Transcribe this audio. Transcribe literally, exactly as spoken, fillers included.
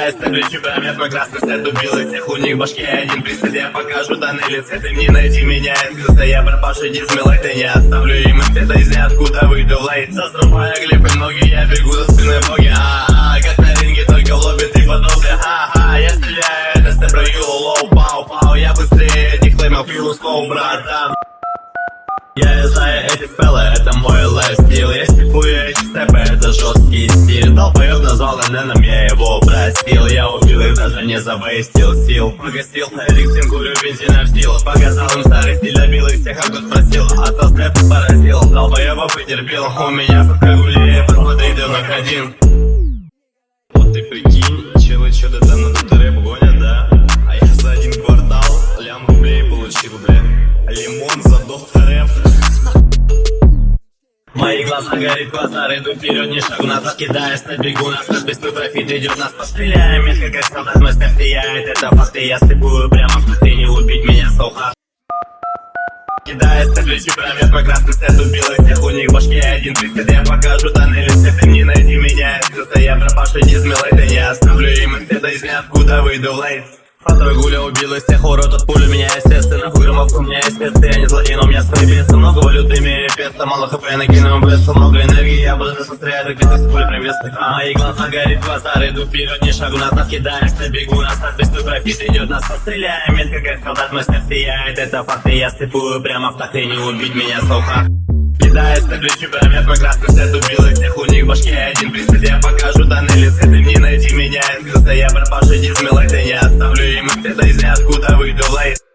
Кидая ставлю чемпионат, мой красный след убил и всех у них башки один присед, я покажу данный лице, ты не найти меня, открылся я пропавший дизмилай, ты не оставлю им их цвета из ниоткуда выйду в лейт, заструпая глифы ноги, я бегу за спиной боги, а-а-а, как на ринге, только в лобби ты подобный, ха-ха, я стреляю, это стебрю, лоу, пау-пау, я быстрее этих клеймов, филу слоу, братан. Я знаю эти спеллы, это мой лайфстил. Я степую эти степы, это жесткий стиль. Долбоёб назвал Эненом, я его простил. Я убил их, даже не завейстил сил. Погостил, эликсин, курю бензина в стил. Показал им старый стиль, добил их всех, а кто просил. А то степ поразил, долбоёба потерпел. У меня фотка гулея, посмотри, дымок один. Вот ты прикинь, челы чё-то там на тут рэп гонят, да? А я за один квартал лям рублей получил, бля. Лимон за доктор рэп. Мои глаза горит, глаза иду вперед, не шагу назад, кидаясь на бегу, нас быстрый профит идет, нас постреляем, метко как солдат, мастер сияет, это факты, я стыпую прямо в пути, не убить меня, соуха. Кидаясь на плечи, промет мой красный след убил и всех у них башки один присед, я покажу данный лице, ты не найди меня, открылся я пропавший дизмилай, ты не оставлю им их цвета из ниоткуда выйду в лейт. Фатой гуля убил из всех урод от пули меня, естественно, хуйромов у меня есть спецы, я не злодей, но у меня свои бесы, много валют имею пеца, мало хп, накину блеску, много энергии, я буду застрять, как бесы с пули привесных, а мои глаза горит, глаза иду вперед, не шагу назад, кидаясь на бегу, нас нас быстрый профит идет, нас постреляем, метко как солдат, мастер сияет, это факты, я стыпую прямо в такт, и не убить меня, слуха. Кидаясь на плечи, промет мой красный след убил и всех у них башки один присед, я покажу данный лице, ты не найти меня, открылся я пропавший дизмилай, ты не оставлю им их цвета из ниоткуда выйду в лейт.